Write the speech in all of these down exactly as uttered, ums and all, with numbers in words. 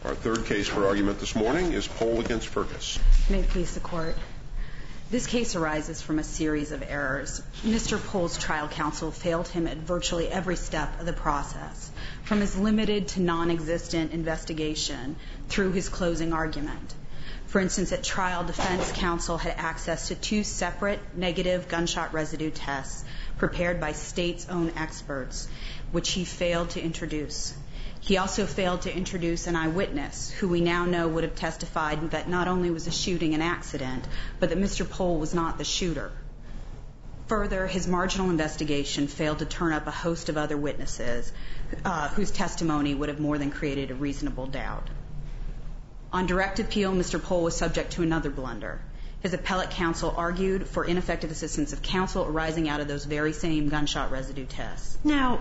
Our third case for argument this morning is Pohl against Fergus. May it please the Court. This case arises from a series of errors. Mister Pohl's trial counsel failed him at virtually every step of the process, from his limited to non-existent investigation through his closing argument. For instance, at trial, defense counsel had access to two separate negative gunshot residue tests prepared by state's own experts, which he failed to introduce. He also failed to introduce an eyewitness, who we now know would have testified that not only was the shooting an accident, but that Mister Pohl was not the shooter. Further, his marginal investigation failed to turn up a host of other witnesses uh, whose testimony would have more than created a reasonable doubt. On direct appeal, Mister Pohl was subject to another blunder. His appellate counsel argued for ineffective assistance of counsel arising out of those very same gunshot residue tests. Now,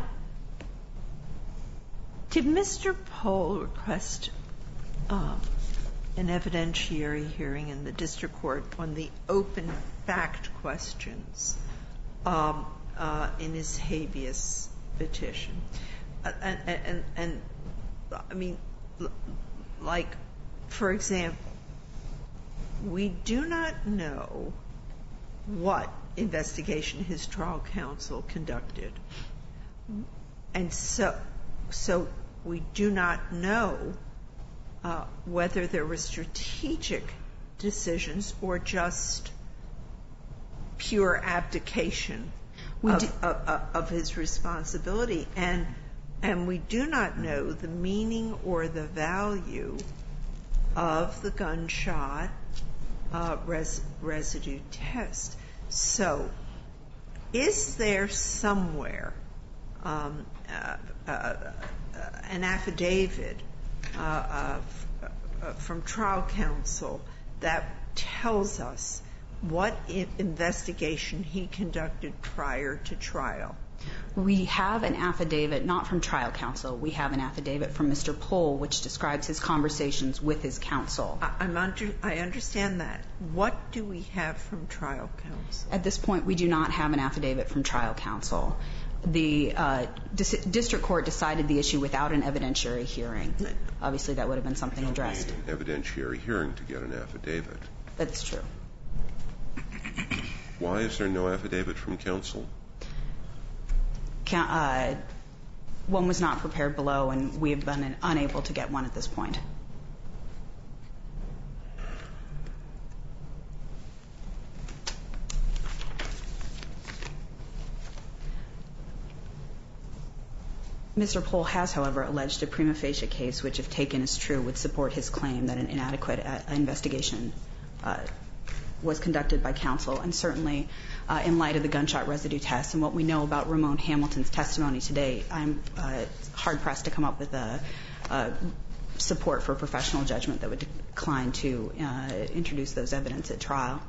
did Mister Pohl request uh, an evidentiary hearing in the district court on the open fact questions um, uh, in his habeas petition? Uh, and, and, and, I mean, like, for example, we do not know what investigation his trial counsel conducted. And so, so we do not know uh, whether there were strategic decisions or just pure abdication of, of, of his responsibility. And, and we do not know the meaning or the value of the gunshot uh, res residue test. So is there somewhere um, uh, uh, uh, an affidavit uh, uh, uh, from trial counsel that tells us what investigation he conducted prior to trial? We have an affidavit, not from trial counsel. We have an affidavit from Mister Pohl, which describes his conversations with his counsel. I'm under, I understand that. What do we have from trial counsel? At this point, we do not have an affidavit from trial counsel. The uh, dis district court decided the issue without an evidentiary hearing. Obviously, that would have been something addressed. You don't need an evidentiary hearing to get an affidavit. That's true. Why is there no affidavit from counsel? Uh, one was not prepared below, and we have been unable to get one at this point. Mister Pohl has, however, alleged a prima facie case which, if taken as true, would support his claim that an inadequate uh, investigation uh, was conducted by counsel, and certainly uh, in light of the gunshot residue test and what we know about Ramon Hamilton's testimony today, I'm uh, hard-pressed to come up with a, a support for professional judgment that would decline to uh, introduce those evidence at trial.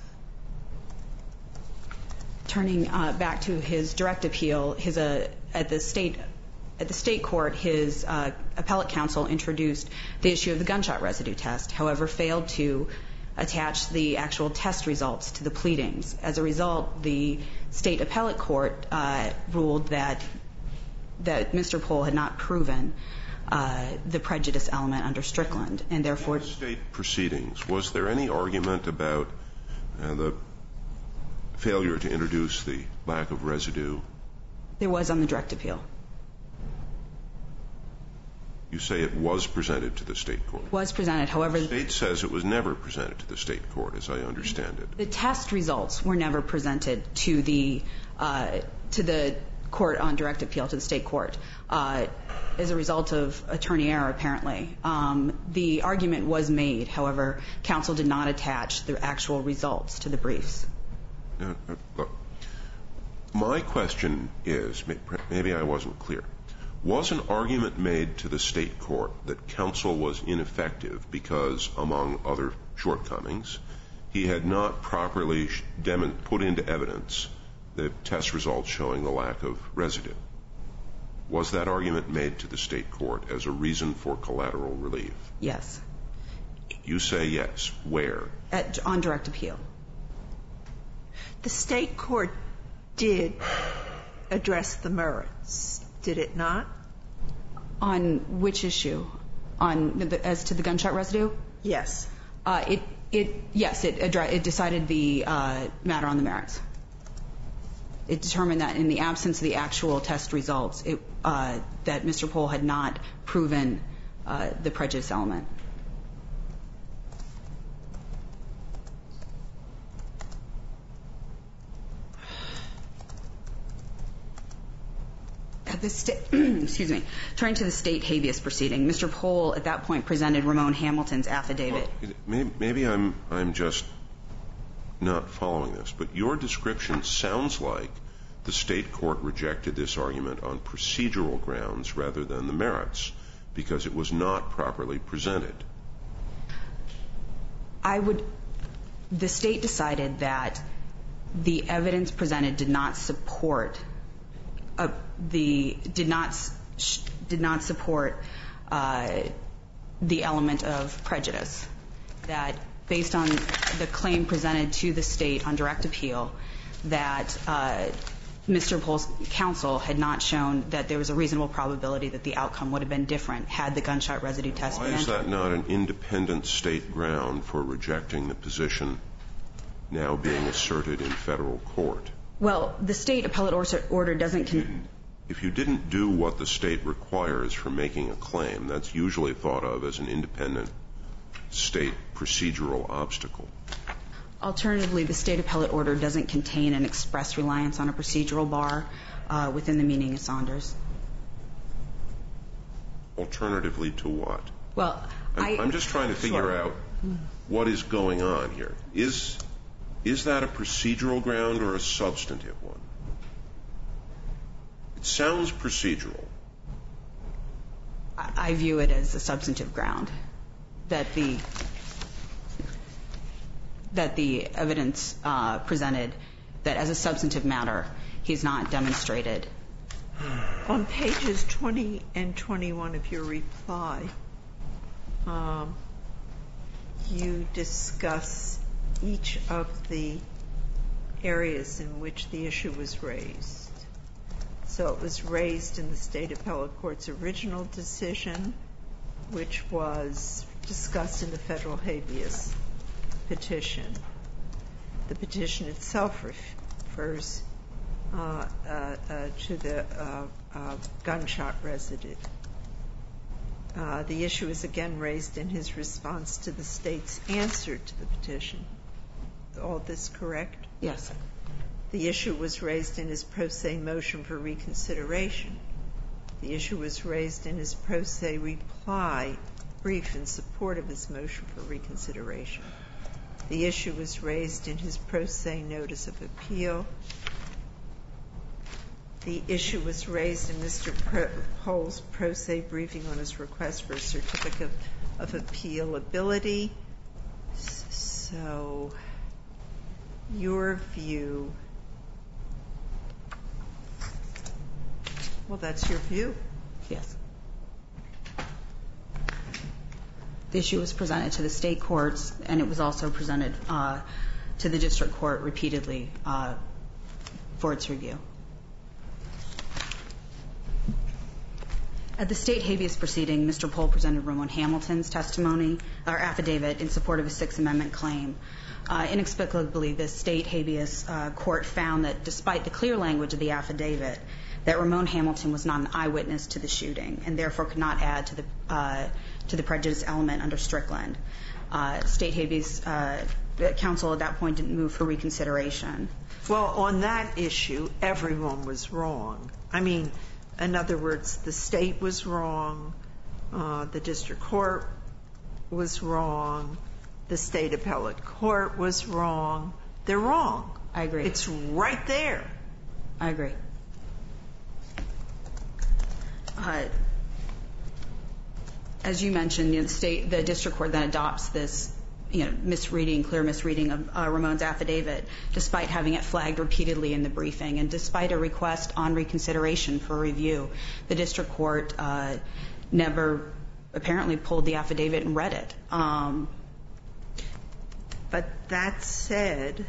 Turning uh, back to his direct appeal, his uh, at the state At the state court, his uh, appellate counsel introduced the issue of the gunshot residue test, however, failed to attach the actual test results to the pleadings. As a result, the state appellate court uh, ruled that that Mister Pohl had not proven uh, the prejudice element under Strickland, and therefore... In the state proceedings, was there any argument about uh, the failure to introduce the lack of residue? There was on the direct appeal. You say it was presented to the state court. Was presented, however... The state says it was never presented to the state court, as I understand it. The test results were never presented to the uh, to the court on direct appeal, to the state court, uh, as a result of attorney error, apparently. Um, the argument was made, however, counsel did not attach the actual results to the briefs. Uh, look, my question is, maybe I wasn't clear. Was an argument made to the state court that counsel was ineffective because, among other shortcomings, he had not properly put into evidence the test results showing the lack of residue? Was that argument made to the state court as a reason for collateral relief? Yes. You say yes. Where? At, on direct appeal. The state court did address the merits, did it not? On which issue? On the, as to the gunshot residue? Yes. Uh, it, it, yes, it, addre- it decided the uh, matter on the merits. It determined that in the absence of the actual test results, it, uh, that Mister Pohl had not proven uh, the prejudice element. At the sta- excuse me. Turning to the state habeas proceeding, Mister Pohl at that point presented Ramon Hamilton's affidavit. Well, maybe, maybe I'm I'm just not following this, but your description sounds like the state court rejected this argument on procedural grounds rather than the merits because it was not properly presented. I would. The state decided that the evidence presented did not support. Uh, the did not sh- did not support uh, the element of prejudice. That based on the claim presented to the state on direct appeal, that uh, Mister Pohl's counsel had not shown that there was a reasonable probability that the outcome would have been different had the gunshot residue test been entered. Why is that not an independent state ground for rejecting the position now being asserted in federal court? Well, the state appellate order doesn't. Con- if you didn't do what the state requires for making a claim, that's usually thought of as an independent state procedural obstacle. Alternatively, the state appellate order doesn't contain an express reliance on a procedural bar uh, within the meaning of Saunders. Alternatively to what? Well, I'm, I, I'm just trying to figure sure. out what is going on here. Is is that a procedural ground or a substantive one? It sounds procedural. I, I view it as a substantive ground that the that the evidence uh, presented that as a substantive matter he's not demonstrated. On pages twenty and twenty-one of your reply, um, you discuss each of the areas in which the issue was raised. So it was raised in the state appellate court's original decision, which was discussed in the federal habeas petition. The petition itself refers uh, uh, uh, to the uh, uh, gunshot residue. Uh, the issue is again raised in his response to the state's answer to the petition. All this correct? Yes. The issue was raised in his pro se motion for reconsideration. The issue was raised in his pro se reply brief in support of his motion for reconsideration. The issue was raised in his pro se notice of appeal. The issue was raised in Mister Pohl's pro se briefing on his request for a certificate of appealability. So, your view, well, that's your view. Yes. The issue was presented to the state courts, and it was also presented uh, to the district court repeatedly uh, for its review. At the state habeas proceeding, Mister Pohl presented Ramon Hamilton's testimony or affidavit in support of a Sixth Amendment claim. Uh, inexplicably, the state habeas uh, court found that despite the clear language of the affidavit, that Ramon Hamilton was not an eyewitness to the shooting and therefore could not add to the uh, to the prejudice element under Strickland. Uh, state habeas uh, counsel at that point didn't move for reconsideration. Well, on that issue, everyone was wrong. I mean, in other words, the state was wrong, uh, the district court was wrong, the state appellate court was wrong. They're wrong. I agree. It's right there. I agree. Uh, as you mentioned, you know, the state, the district court then adopts this, you know, misreading, clear misreading of uh, Ramon's affidavit, despite having it flagged repeatedly in the briefing, and despite a request on reconsideration for review, the district court uh, never apparently pulled the affidavit and read it. Um, but that said,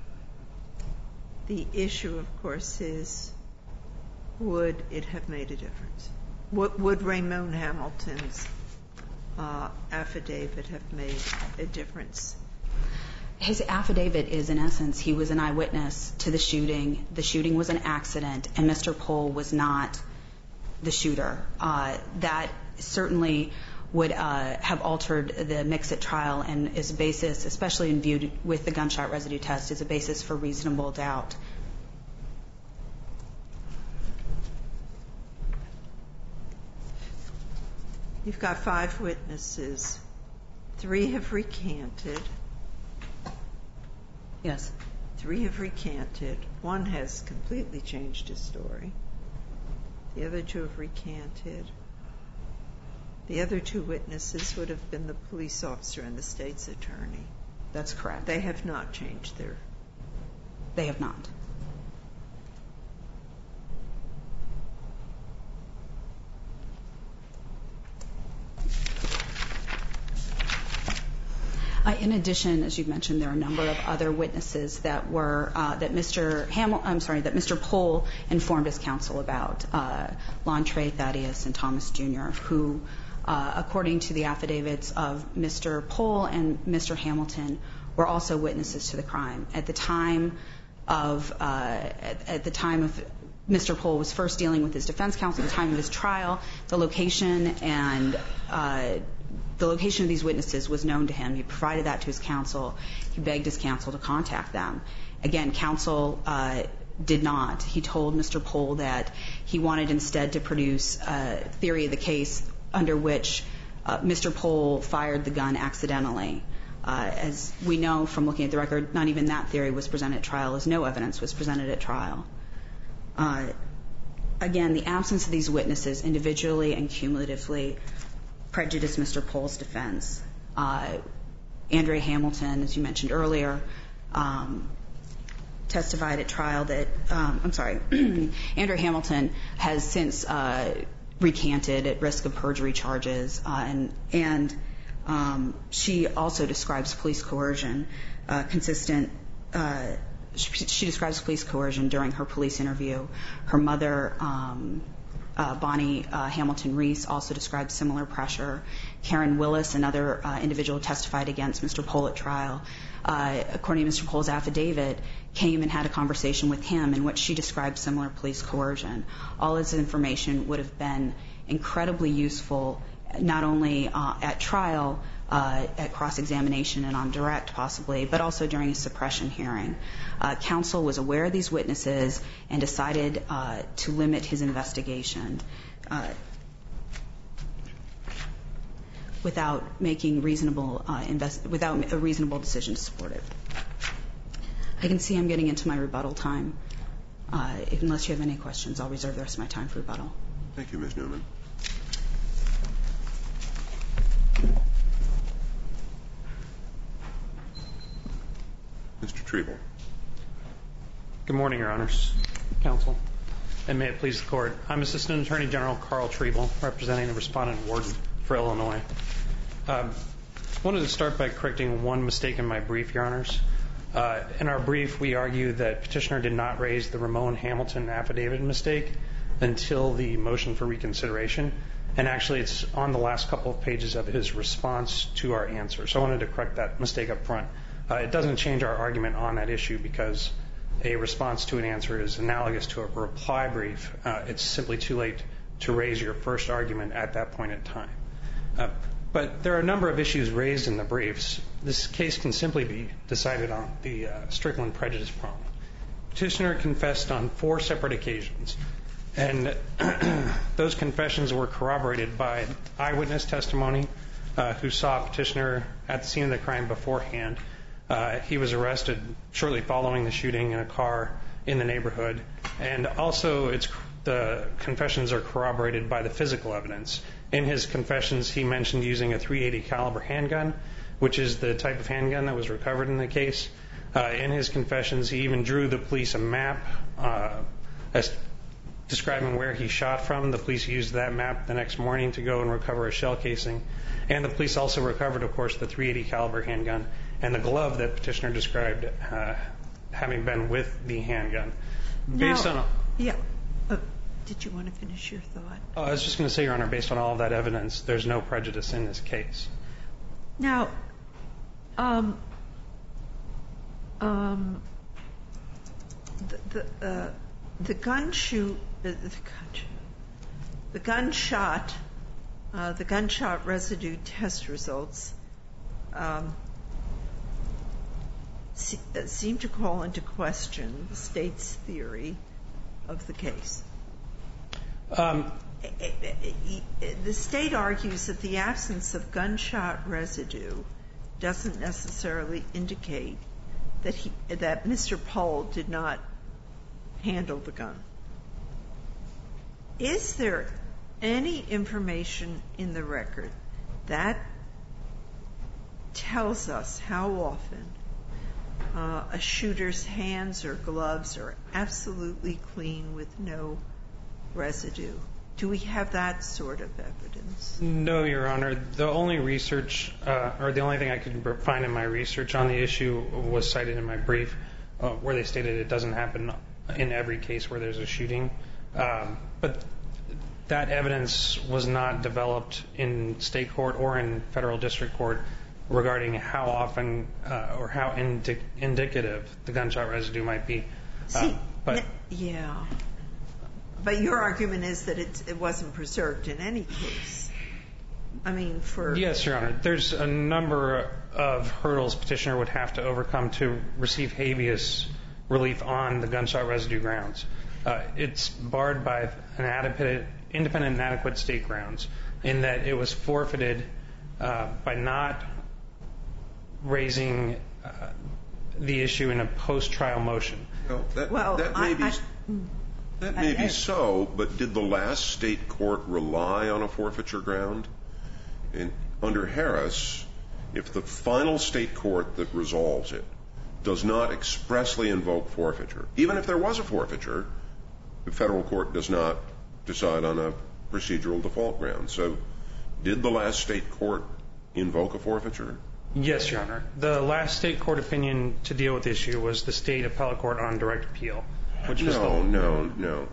the issue, of course, is would it have made a difference? Would, would Ramon Hamilton's uh, affidavit have made a difference? His affidavit is, in essence, he was an eyewitness to the shooting. The shooting was an accident, and Mister Pohl was not the shooter. Uh, that certainly would uh, have altered the Mixit trial and is a basis, especially in viewed with the gunshot residue test, is a basis for reasonable doubt. You've got five witnesses. Three have recanted. Yes. Three have recanted. One has completely changed his story. The other two have recanted. The other two witnesses would have been the police officer and the state's attorney. That's correct. They have not changed their... They have not. Uh, in addition, as you mentioned, there are a number of other witnesses that were uh, that Mister Hamil- I'm sorry, that Mister Pohl informed his counsel about, uh, Lontre Thaddeus and Thomas Junior, who, uh, according to the affidavits of Mister Pohl and Mister Hamilton, were also witnesses to the crime. At the time of uh, at, at the time of Mister Pohl was first dealing with his defense counsel at the time of his trial, the location and uh, the location of these witnesses was known to him. He provided that to his counsel. He begged his counsel to contact them. Again, counsel uh, did not. He told Mister Pohl that he wanted instead to produce a theory of the case under which uh, Mister Pohl fired the gun accidentally. Uh, as we know from looking at the record, not even that theory was presented at trial, as no evidence was presented at trial. Uh, again, the absence of these witnesses individually and cumulatively prejudiced Mister Pohl's defense. Uh, Andre Hamilton, as you mentioned earlier, um, testified at trial that, um, I'm sorry, Andre Hamilton has since uh, recanted at risk of perjury charges, uh, and, and um, she also describes police coercion, uh, consistent, uh, she, she describes police coercion during her police interview. Her mother, um, Uh, Bonnie uh, Hamilton Reese, also described similar pressure. Karen Willis, another uh, individual testified against Mister Pohl at trial, uh, according to Mister Pohl's affidavit, came and had a conversation with him in which she described similar police coercion. All this information would have been incredibly useful, not only uh, at trial, uh, at cross-examination and on direct possibly, but also during a suppression hearing. Uh, counsel was aware of these witnesses and decided uh, to limit his investigation uh, without making reasonable uh, invest- without a reasonable decision to support it. I can see I'm getting into my rebuttal time. Uh, if, unless you have any questions, I'll reserve the rest of my time for rebuttal. Thank you, Miz Newman. Mister Treble. Good morning, Your Honors, Counsel, and may it please the Court. I'm Assistant Attorney General Carl Treble, representing the Respondent Warden for Illinois. Um, I wanted to start by correcting one mistake in my brief, Your Honors. Uh, in our brief, we argue that Petitioner did not raise the Ramon Hamilton affidavit mistake until the motion for reconsideration, and actually it's on the last couple of pages of his response to our answer. So I wanted to correct that mistake up front. Uh, it doesn't change our argument on that issue because a response to an answer is analogous to a reply brief. Uh, it's simply too late to raise your first argument at that point in time. Uh, but there are a number of issues raised in the briefs. This case can simply be decided on the uh, Strickland prejudice problem. Petitioner confessed on four separate occasions, and those confessions were corroborated by eyewitness testimony uh, who saw Petitioner at the scene of the crime beforehand. Uh, he was arrested shortly following the shooting in a car in the neighborhood, and also it's, the confessions are corroborated by the physical evidence. In his confessions, he mentioned using a three eighty caliber handgun, which is the type of handgun that was recovered in the case. Uh, in his confessions, he even drew the police a map uh, as describing where he shot from. The police used that map the next morning to go and recover a shell casing, and the police also recovered, of course, the three eighty caliber handgun and the glove that Petitioner described uh, having been with the handgun. Based now, on yeah, uh, did you want to finish your thought? Uh, I was just going to say, Your Honor, based on all of that evidence, there's no prejudice in this case. Now, um, um, the the, uh, the gun shoot, uh, the gun shoot, the gunshot, uh, the gunshot residue test results um, se- uh, seem to call into question the state's theory of the case. Um, The state argues that the absence of gunshot residue doesn't necessarily indicate that he, that Mister Pohl did not handle the gun. Is there any information in the record that tells us how often uh, a shooter's hands or gloves are absolutely clean with no residue? Do we have that sort of evidence? No, Your Honor. The only research, uh, or the only thing I could find in my research on the issue was cited in my brief, uh, where they stated it doesn't happen in every case where there's a shooting. Um, but that evidence was not developed in state court or in federal district court regarding how often uh, or how indi- indicative the gunshot residue might be. Uh, See, but yeah. But your argument is that it, it wasn't preserved in any case. I mean, for... Yes, Your Honor. There's a number of hurdles petitioner would have to overcome to receive habeas relief on the gunshot residue grounds. Uh, it's barred by an adequate, independent and adequate state grounds in that it was forfeited uh, by not raising uh, the issue in a post-trial motion. Well, that, well that may I, be... I, That may I, be I, so, but did the last state court rely on a forfeiture ground? And under Harris, if the final state court that resolves it does not expressly invoke forfeiture, even if there was a forfeiture, the federal court does not decide on a procedural default ground. So did the last state court invoke a forfeiture? Yes, Your Honor. The last state court opinion to deal with the issue was the state appellate court on direct appeal. Which no, was the, no, no.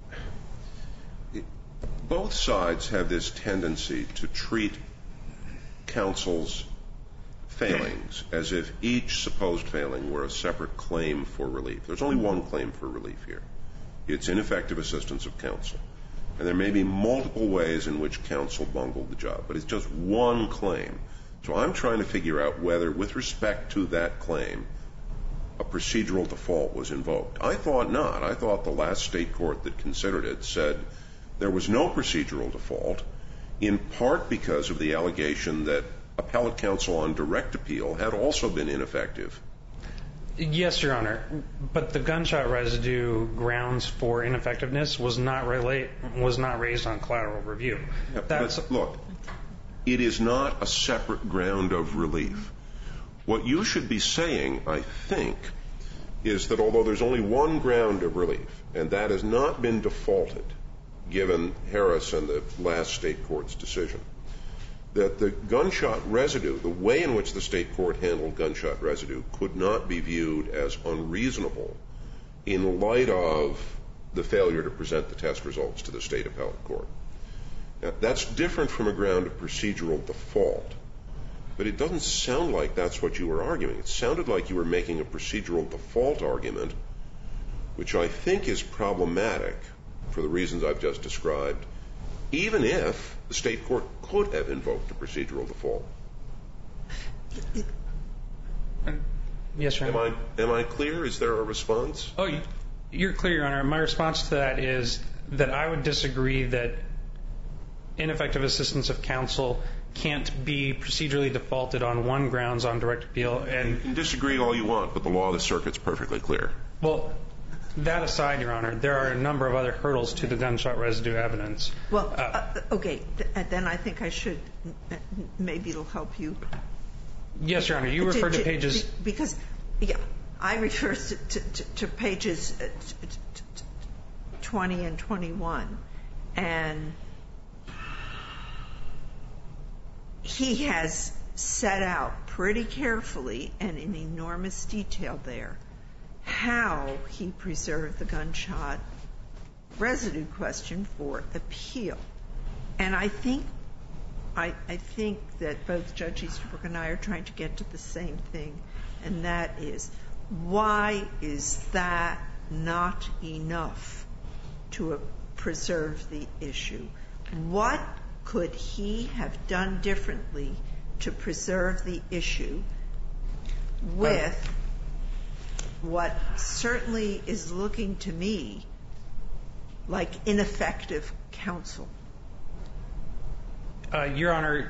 It, both sides have this tendency to treat counsel's failings as if each supposed failing were a separate claim for relief. There's only one claim for relief here. It's ineffective assistance of counsel. And there may be multiple ways in which counsel bungled the job, but it's just one claim. So I'm trying to figure out whether, with respect to that claim, a procedural default was invoked. I thought not. I thought the last state court that considered it said there was no procedural default, in part because of the allegation that appellate counsel on direct appeal had also been ineffective. Yes, Your Honor. But the gunshot residue grounds for ineffectiveness was not relate, was not raised on collateral review. Yeah, That's, but look, it is not a separate ground of relief. What you should be saying, I think, is that although there's only one ground of relief, and that has not been defaulted, given Harris and the last state court's decision, that the gunshot residue, the way in which the state court handled gunshot residue, could not be viewed as unreasonable in light of the failure to present the test results to the state appellate court. Now, that's different from a ground of procedural default. But it doesn't sound like that's what you were arguing. It sounded like you were making a procedural default argument, which I think is problematic for the reasons I've just described, even if the state court could have invoked a procedural default. yes, Your Honor. Am I, am I clear? Is there a response? Oh, you're clear, Your Honor. My response to that is that I would disagree that ineffective assistance of counsel can't be procedurally defaulted on one grounds on direct appeal. And you can disagree all you want, but the law of the circuit's perfectly clear. Well, that aside, Your Honor, there are a number of other hurdles to the gunshot residue evidence. Well, uh, okay, Th- then I think I should, maybe it'll help you. Yes, Your Honor, you refer to, to pages... Because, yeah, I refer to, to, to pages twenty and twenty-one, and he has set out pretty carefully and in enormous detail there how he preserved the gunshot residue question for appeal. And I think I, I think that both Judge Easterbrook and I are trying to get to the same thing, and that is, why is that not enough to preserve the issue? What could he have done differently to preserve the issue with what certainly is looking to me like ineffective counsel? Uh, Your Honor,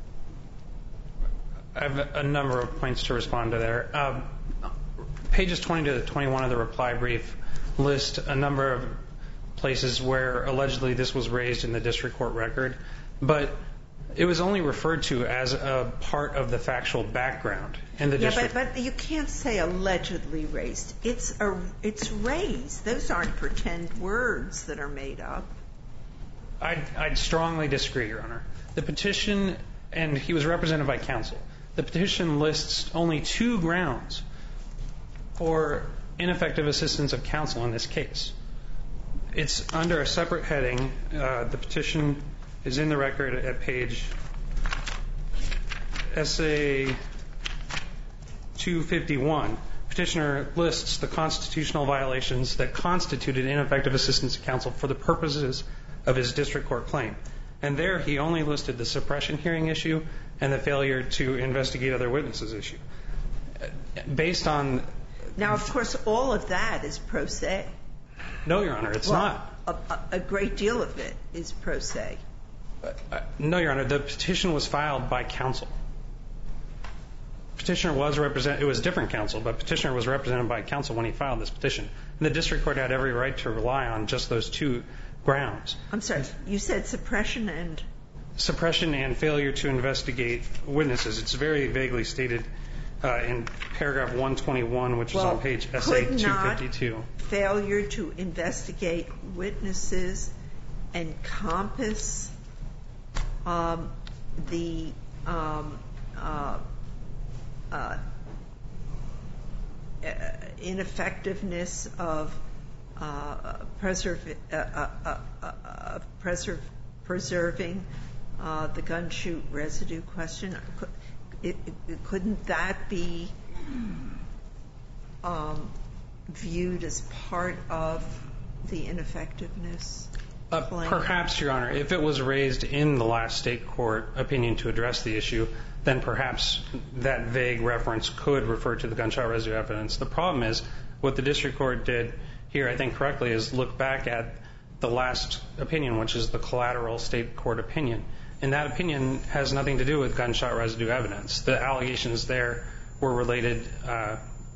I have a number of points to respond to there. Um, pages twenty to twenty-one of the reply brief list a number of places where allegedly this was raised in the district court record, but it was only referred to as a part of the factual background in the yeah, district. But, but you can't say allegedly raised. It's a, it's raised. Those aren't pretend words that are made up. I'd, I'd strongly disagree, Your Honor. The petition, and he was represented by counsel, the petition lists only two grounds for ineffective assistance of counsel in this case. It's under a separate heading. Uh, the petition is in the record at page S A two fifty-one. Petitioner lists the constitutional violations that constituted ineffective assistance of counsel for the purposes of his district court claim. And there he only listed the suppression hearing issue and the failure to investigate other witnesses issue. Based on... Now, of course, all of that is pro se. No, Your Honor, it's well, not. A, a great deal of it is pro se. Uh, no, Your Honor, the petition was filed by counsel. Petitioner was represented, it was different counsel, but petitioner was represented by counsel when he filed this petition. And the district court had every right to rely on just those two grounds. I'm sorry, you said suppression and? Suppression and failure to investigate witnesses. It's very vaguely stated uh, in paragraph one twenty-one, which well, is on page S A two fifty-two. Could not failure to investigate witnesses encompass um, the um, uh, uh, ineffectiveness of uh, preserve, uh, uh, uh, uh, preserve, preserving uh, the gun shoot residue question? It, it, couldn't that be um, viewed as part of the ineffectiveness Uh, claim? perhaps, Your Honor, if it was raised in the last state court opinion to address the issue, then perhaps that vague reference could refer to the gunshot residue evidence. The problem is what the district court did here, I think correctly, is look back at the last opinion, which is the collateral state court opinion. And that opinion has nothing to do with gunshot residue evidence. The allegations there were related uh,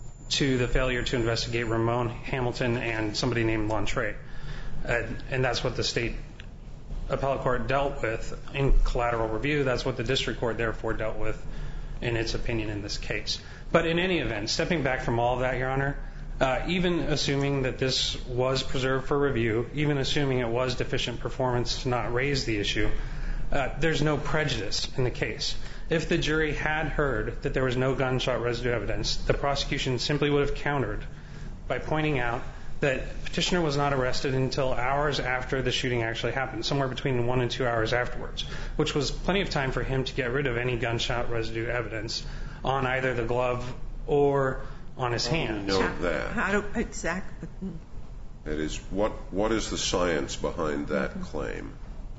to the failure to investigate Ramon Hamilton and somebody named Lontre. Uh, and that's what the state appellate court dealt with in collateral review. That's what the district court therefore dealt with in its opinion in this case. But in any event, stepping back from all of that, Your Honor, uh, even assuming that this was preserved for review, even assuming it was deficient performance to not raise the issue, uh, there's no prejudice in the case. If the jury had heard that there was no gunshot residue evidence, the prosecution simply would have countered by pointing out that petitioner was not arrested until hours after the shooting actually happened, somewhere between one and two hours afterwards, which was plenty of time for him to get rid of any gunshot residue evidence on either the glove or on his hands. How do you know that? How do, exactly. That is, what, what is the science behind that claim?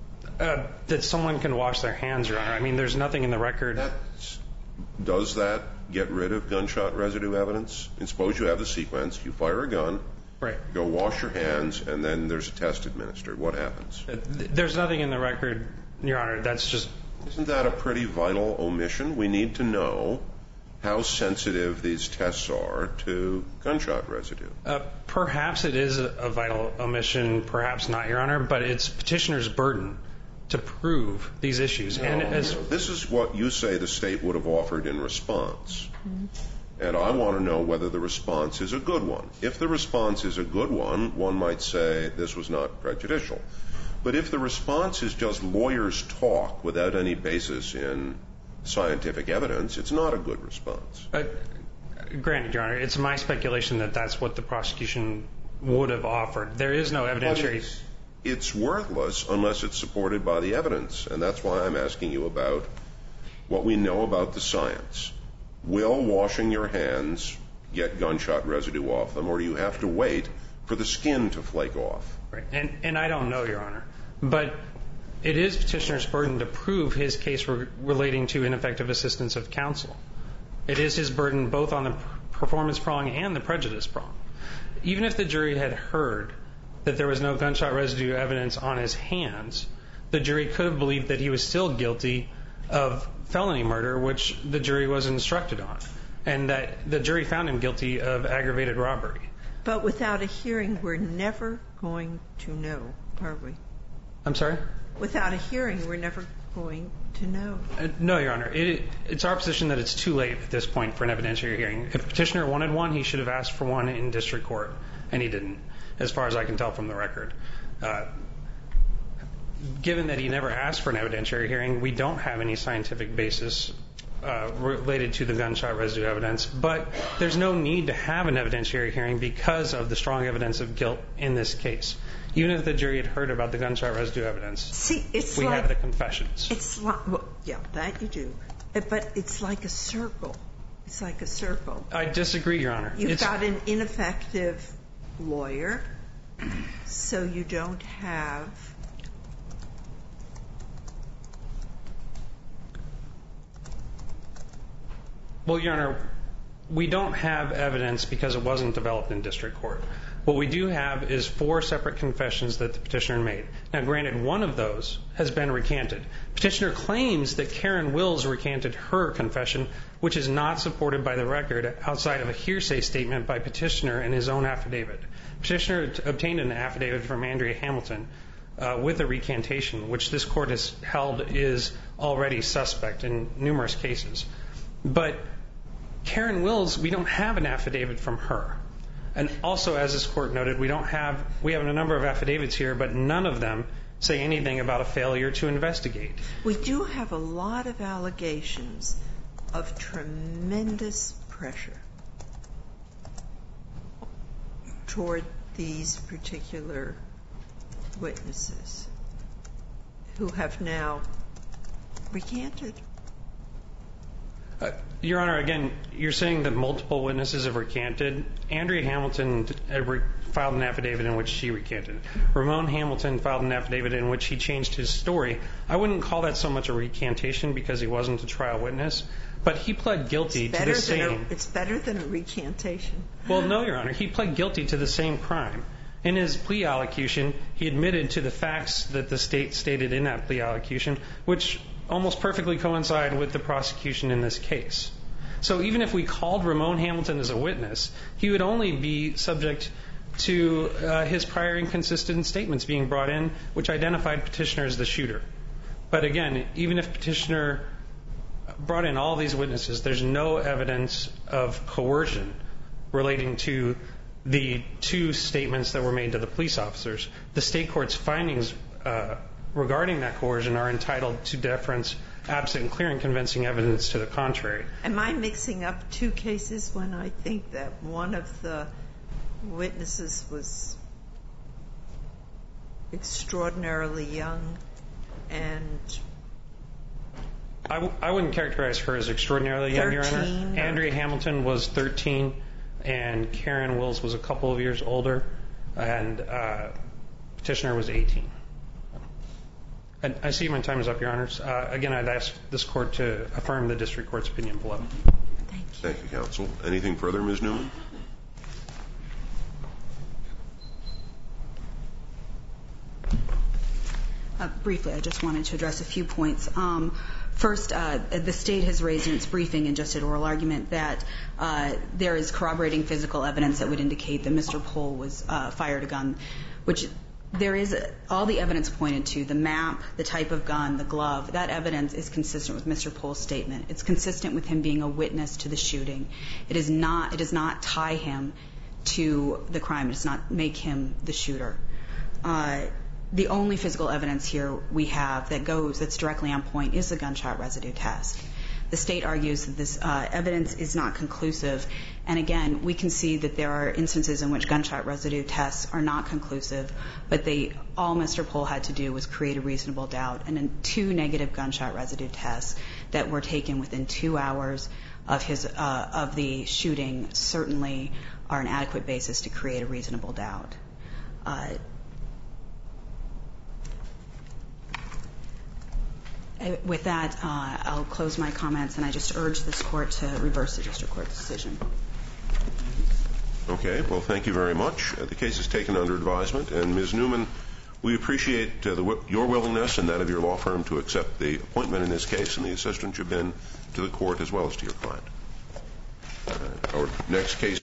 Uh, that someone can wash their hands, Your Honor. I mean, there's nothing in the record. That's, does that get rid of gunshot residue evidence? And suppose you have the sequence, you fire a gun, right. Go wash your hands, and then there's a test administered. What happens? Uh, th- there's nothing in the record, Your Honor. That's just... Isn't that a pretty vital omission? We need to know how sensitive these tests are to gunshot residue. Uh, perhaps it is a, a vital omission, perhaps not, Your Honor, but it's petitioner's burden to prove these issues. No, and as no. This is what you say the state would have offered in response. Mm-hmm. And I want to know whether the response is a good one. If the response is a good one, one might say this was not prejudicial. But if the response is just lawyers' talk without any basis in scientific evidence, it's not a good response. Uh, granted, Your Honor, it's my speculation that that's what the prosecution would have offered. There is no evidentiary. It's, it's worthless unless it's supported by the evidence, and that's why I'm asking you about what we know about the science. Will washing your hands get gunshot residue off them, or do you have to wait for the skin to flake off? Right. And, and I don't know, Your Honor. But it is petitioner's burden to prove his case re- relating to ineffective assistance of counsel. It is his burden both on the performance prong and the prejudice prong. Even if the jury had heard that there was no gunshot residue evidence on his hands, the jury could have believed that he was still guilty of felony murder, which the jury was instructed on, and that the jury found him guilty of aggravated robbery. But without a hearing, we're never going to know, are we? I'm sorry? Without a hearing, we're never going to know. Uh, no, Your Honor. It, it's our position that it's too late at this point for an evidentiary hearing. If petitioner wanted one, he should have asked for one in district court, and he didn't, as far as I can tell from the record. Uh, given that he never asked for an evidentiary hearing, we don't have any scientific basis uh, related to the gunshot residue evidence, but there's no need to have an evidentiary hearing because of the strong evidence of guilt in this case. Even if the jury had heard about the gunshot residue evidence, See, it's we like, have the confessions. It's like, well, yeah, that you do. But it's like a circle. It's like a circle. I disagree, Your Honor. You've It's, got an ineffective lawyer, so you don't have well, Your Honor, we don't have evidence because it wasn't developed in district court. What we do have is four separate confessions that the petitioner made. Now, granted, one of those has been recanted. Petitioner claims that Karen Wills recanted her confession, which is not supported by the record outside of a hearsay statement by petitioner in his own affidavit. Petitioner t- obtained an affidavit from Andrea Hamilton uh, with a recantation, which this court has held is already suspect in numerous cases. But Karen Wills, we don't have an affidavit from her. And also, as this court noted, we don't have, we have a number of affidavits here, but none of them say anything about a failure to investigate. We do have a lot of allegations of tremendous pressure toward these particular witnesses who have now recanted. Uh, Your Honor, again, you're saying that multiple witnesses have recanted. Andrea Hamilton re- filed an affidavit in which she recanted. Ramon Hamilton filed an affidavit in which he changed his story. I wouldn't call that so much a recantation because he wasn't a trial witness, but he pled guilty to the same. A, it's better than a recantation. Well, no, Your Honor. He pled guilty to the same crime. In his plea allocution, he admitted to the facts that the state stated in that plea allocution, which almost perfectly coincide with the prosecution in this case. So even if we called Ramon Hamilton as a witness, he would only be subject to uh, his prior inconsistent statements being brought in, which identified petitioner as the shooter. But again, even if petitioner brought in all these witnesses, there's no evidence of coercion relating to the two statements that were made to the police officers. The state court's findings uh, regarding that coercion are entitled to deference absent clear and convincing evidence to the contrary. Am I mixing up two cases when I think that one of the witnesses was extraordinarily young and I, w- I wouldn't characterize her as extraordinarily young, Your Honor. Or... Andrea Hamilton was thirteen and Karen Wills was a couple of years older, and uh, petitioner was eighteen. And I see my time is up, Your Honors. Uh, again, I'd ask this court to affirm the district court's opinion below. Thank you. Thank you, counsel. Anything further, Miz Newman? Uh, briefly, I just wanted to address a few points. Um, first, uh, the state has raised in its briefing and just an oral argument that uh, there is corroborating physical evidence that would indicate that Mister Pohl was uh, fired a gun, which there is a, all the evidence pointed to, the map, the type of gun, the glove. That evidence is consistent with Mister Pohl's statement. It's consistent with him being a witness to the shooting. It is not. It does not tie him to the crime. It does not make him the shooter. Uh, The only physical evidence here we have that goes, that's directly on point, is the gunshot residue test. The state argues that this uh, evidence is not conclusive. And again, we can see that there are instances in which gunshot residue tests are not conclusive, but they, all Mister Pohl had to do was create a reasonable doubt. And in two negative gunshot residue tests that were taken within two hours of his uh, of the shooting certainly are an adequate basis to create a reasonable doubt. Uh, With that, uh, I'll close my comments, and I just urge this Court to reverse the district court decision. Okay. Well, thank you very much. Uh, the case is taken under advisement. And Miz Newman, we appreciate uh, the, your willingness and that of your law firm to accept the appointment in this case and the assistance you've been to the Court as well as to your client. Uh, our next case